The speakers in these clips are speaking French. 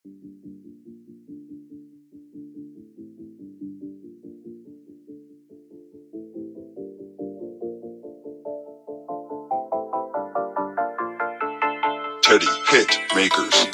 Teddy Hit Makers.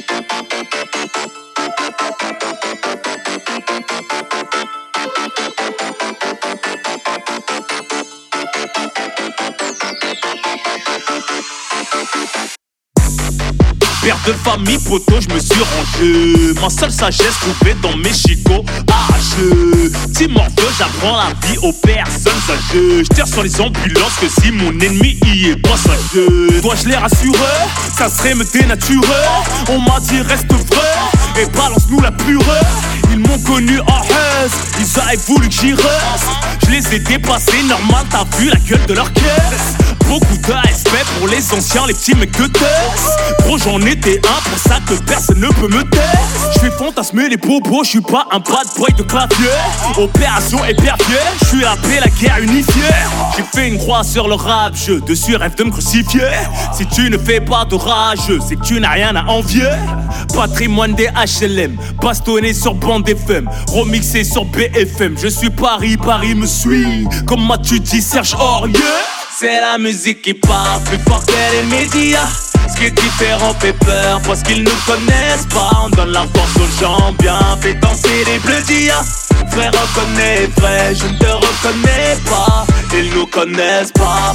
Père de famille, poteau, je me suis rangé. Ma seule sagesse trouvée dans mes chicots arracheux. Petit morveux, j'apprends la vie aux personnes âgées. Je tire sur les ambulances que si mon ennemi y est pas sageux. Dois-je les rassurer? Ça serait me dénaturer. On m'a dit reste vrai et balance-nous la purée. Ils m'ont connu en haise, ils auraient voulu que j'y reste. Je les ai dépassés, normal, t'as vu la gueule de leur caisse. Beaucoup de respect pour les anciens, les petits mecs de test. Gros, j'en étais un, pour ça que personne ne peut me taire. Je fais fantasmer les bobos, je suis pas un bad boy de clavier. Opération épervier, je suis la paix, la guerre unifiée. J'ai fait une croix sur le rap, je dessus rêve de me crucifier. Si tu ne fais pas de rage, c'est que tu n'as rien à envier. Patrimoine des HLM, bastonné sur bande FM, remixé sur BFM. Je suis Paris, Paris me suit, comme m'as-tu dit Serge Aurier. C'est la musique qui parle plus fort que les médias. Ce qui est différent fait peur parce qu'ils nous connaissent pas. On donne la force aux gens bien, fait danser les bleudillas. Frère reconnais vrai, je ne te reconnais pas. Ils nous connaissent pas,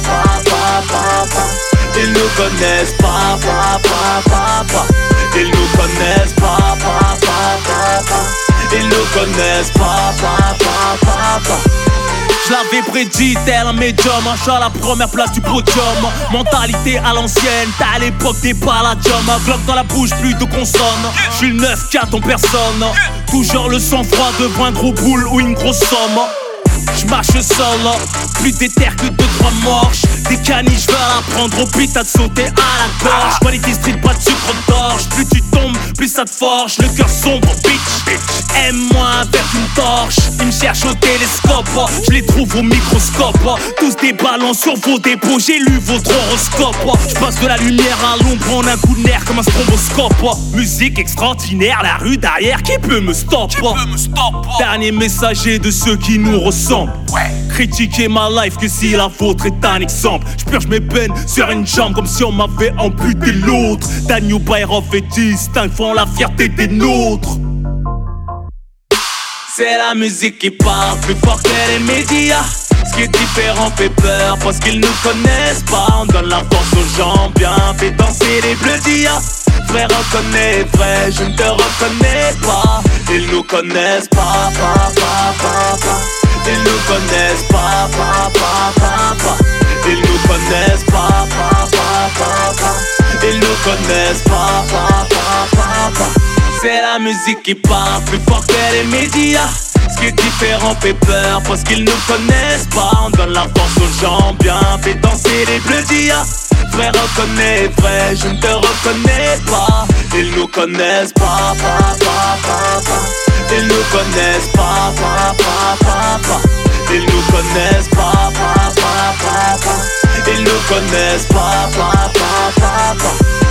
Ils nous connaissent pas, Ils nous connaissent pas, Ils nous connaissent pas. Je l'avais prédit, tel un médium, je suis à la première place du podium. Mentalité à l'ancienne, t'as à l'époque des palladiums. Un glock dans la bouche, plus de consonnes. Je suis le 9-4 en personne. Toujours le sang-froid devant un gros boule ou une grosse somme. J'marche seul, plus déter que 2-3 morches. Des caniches veulent apprendre au pit à te sauter à la gorge. Qualité street, pas de sucre torche. Plus tu tombes, plus ça te forge. Le cœur sombre, bitch. Aime-moi avec une torche. Ils me cherchent au télescope, je les trouve au microscope. Tous des ballons sur vos dépôts, j'ai lu votre horoscope. Je passe de la lumière à l'ombre en un coup de nerf comme un stromboscope. Musique extraordinaire, la rue derrière, qui peut me stop? Dernier messager de ceux qui nous ressemblent. Critiquer ma life que si la vôtre est un exemple. Je purge mes peines sur une jambe comme si on m'avait amputé l'autre. Daniel Bayrov et Distinct font la fierté des nôtres. C'est la musique qui parle plus fort que les médias. Ce qui est différent fait peur parce qu'ils nous connaissent pas. On donne la force aux gens bien, fait danser les bleudillas. Frère reconnais vrai, je ne te reconnais pas. Ils nous connaissent pas, Ils nous connaissent pas, Ils nous connaissent pas, Ils nous connaissent pas. C'est la musique qui parle plus fort que les médias. Ce qui est différent fait peur parce qu'ils nous connaissent pas. On donne la force aux gens bien, fait danser les bleudillas. Frère reconnais vrai, je ne te reconnais pas. Ils nous connaissent pas, Ils nous connaissent pas, Ils nous connaissent pas, Ils nous connaissent pas.